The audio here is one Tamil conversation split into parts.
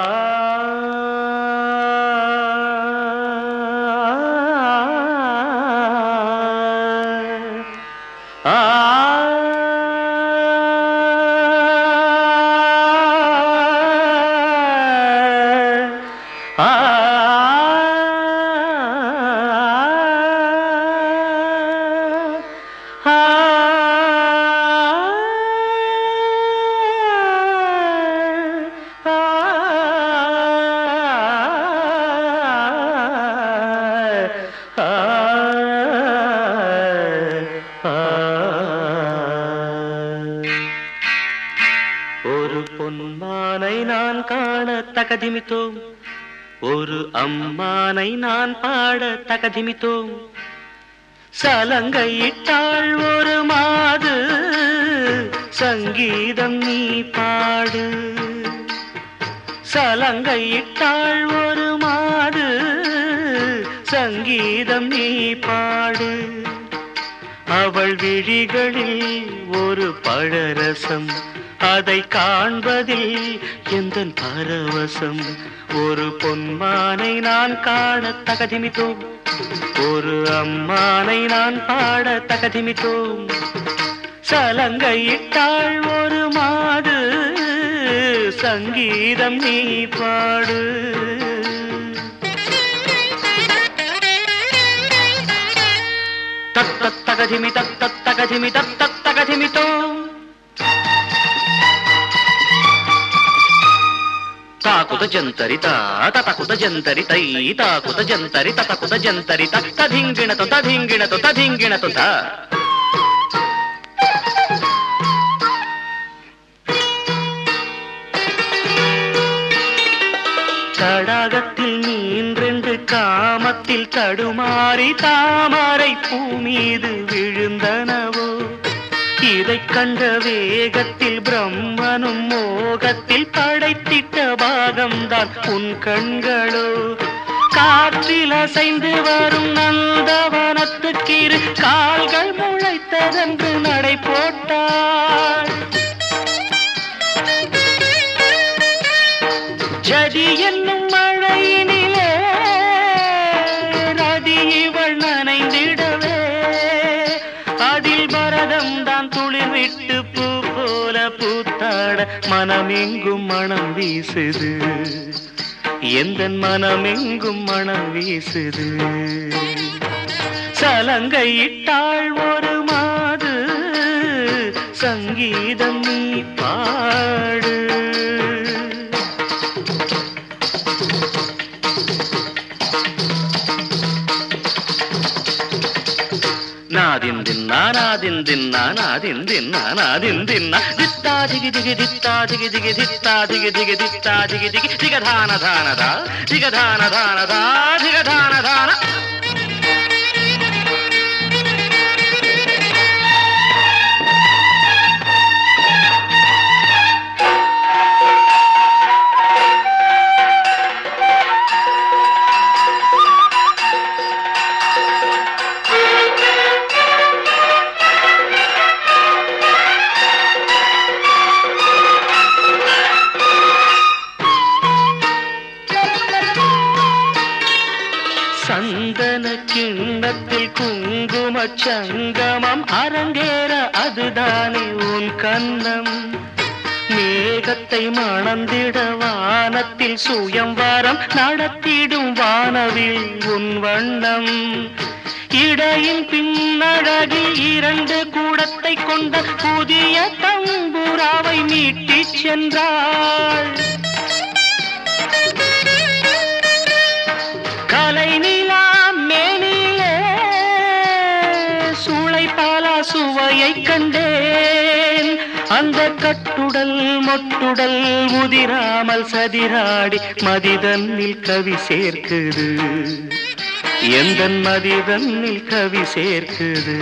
ஒரு பொன்மானை நான் காண தகதிமித்தோம், ஒரு அம்மானை நான் பாட தகதிமித்தோம். சலங்கையிட்டாள் ஒரு மாது, சங்கீதம் நீ பாடு. சலங்கையிட்டாள் ஒரு மாது, சங்கீதம் நீ பாடு. அவள் விழிகளில் ஒரு பழரசம், அதை காண்பதில் எந்தன் பரவசம். ஒரு பொன்மானை நான் காண தகதிமித்தோம், ஒரு அம்மானை நான் பாட தகதிமித்தோம். சலங்கையிட்டாள் ஒரு மாது, சங்கீதம் நீ பாடு. தத்தத்தகதிமி தத்தத்தகதிமி தத்தத்தகதிமித்தோம். తాకుత జంతరిత తతకుత జంతరిత తాకుత జంతరి తతకుత జంతరిత తధింగిణతో తధింగిణతో తధింగిణతో త. தடாகத்தில் நீன்றென்று காமத்தில் தடுமாறி தாமரை பூ மீது விழுந்தனவோ. இதை கண்ட வேகத்தில் பிரம்மனும் மோகத்தில் படைத்திட்ட பாகம்தான் உன் கண்களோ. காற்றில் அசைந்து வரும் நந்தவனத்துக்கிரு கால்கள் முளைத்ததென்று நடை போட்டாள். ஜதி என்னும் மழையினிலே ரதி இவள் நனைந்திடவே, அதில் பரதம் தான் துளிர் விட்டு பூ போல பூத்தாட மனமெங்கும் மனம் வீசுது, எந்தன் மனமெங்கும் மனம் வீசுது. சலங்கையிட்டாள் ஒரு மாது, சங்கீதம் நீ பாடு. నాదిందిన్నా నాదిందిన్నా నాదిందిన్నా నాదిందిన్నా దిత్తా దిగి దిగి దిత్తా దిగి దిగి దిత్తా దిగి దిగి దిత్తా దిగి దిగి దిగధాన ధానదా దిగధాన ధానదా దిగధాన ధాన. சந்தன கிண்ணத்தில் குங்கும சங்கமம் அரங்கேற அதுதானே உன் கண்ணம். மேகத்தை மணந்திட வானத்தில் சுயம்வரம் நடத்திடும் வானவில் உன் வண்ணம். இடையின் பின்னழகில் இரண்டு கூடத்தை கொண்ட புதிய தம்புராவை மீட்டிச் சென்றாள். கலை நிலா மேனிலே சூளை பாலா சுவையை கண்டேன். அந்த கட்டுடல் மொட்டுடல் முதிராமல் சதிராடி மதிதன்னில் கவி சேர்க்குது, எந்தன் மதிதன்னில் கவி சேர்க்குது.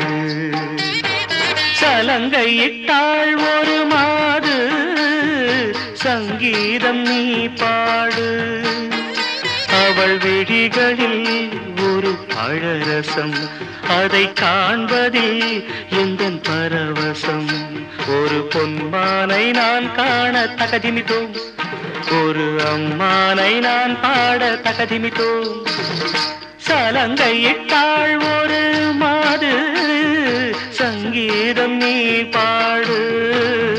சலங்கையிட்டாள் ஒரு மாது, சங்கீதம் நீ பாடு. அவள் விழிகளில் ஒரு பழரசம், அதை காண்பதில் எந்தன் பரவசம். ஒரு பொன்மானை நான் காண தகதிமித்தோம், ஒரு அம்மானை நான் பாட தகதிமித்தோம் சலங்கையிட்டாள் ஒரு மாது சங்கீதம் நீ பாடு